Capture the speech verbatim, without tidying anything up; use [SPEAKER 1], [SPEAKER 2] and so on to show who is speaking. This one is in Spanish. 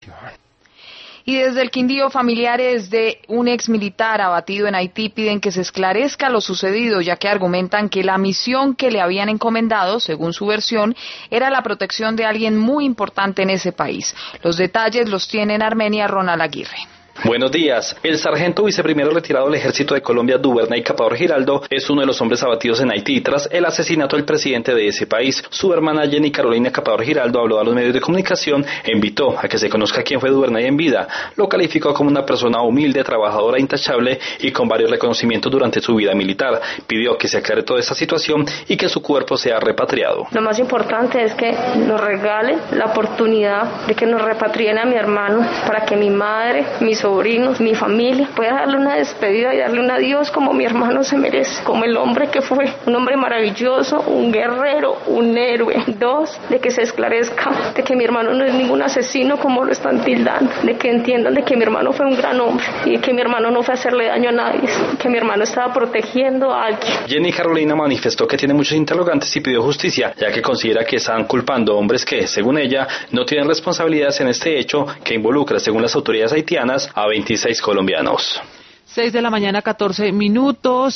[SPEAKER 1] Y desde el Quindío, familiares de un ex militar abatido en Haití piden que se esclarezca lo sucedido, ya que argumentan que la misión que le habían encomendado, según su versión, era la protección de alguien muy importante en ese país. Los detalles los tiene en Armenia Ronald Aguirre.
[SPEAKER 2] Buenos días. El sargento viceprimero retirado del Ejército de Colombia, Duvernay Capador Giraldo, es uno de los hombres abatidos en Haití tras el asesinato del presidente de ese país. Su hermana Jenny Carolina Capador Giraldo habló a los medios de comunicación e invitó a que se conozca quién fue Duvernay en vida. Lo calificó como una persona humilde, trabajadora, intachable y con varios reconocimientos durante su vida militar. Pidió que se aclare toda esta situación y que su cuerpo sea repatriado.
[SPEAKER 3] Lo más importante es que nos regalen la oportunidad de que nos repatrien a mi hermano para que mi madre, mis sobrinos, mi familia, pueda darle una despedida y darle un adiós como mi hermano se merece, como el hombre que fue, un hombre maravilloso, un guerrero, un héroe. Dos, de que se esclarezca, de que mi hermano no es ningún asesino como lo están tildando, de que entiendan de que mi hermano fue un gran hombre y de que mi hermano no fue a hacerle daño a nadie, que mi hermano estaba protegiendo a alguien.
[SPEAKER 2] Jenny Carolina manifestó que tiene muchos interrogantes y pidió justicia, ya que considera que están culpando a hombres que, según ella, no tienen responsabilidades en este hecho que involucra, según las autoridades haitianas, a veintiséis colombianos.
[SPEAKER 4] Seis de la mañana, catorce minutos.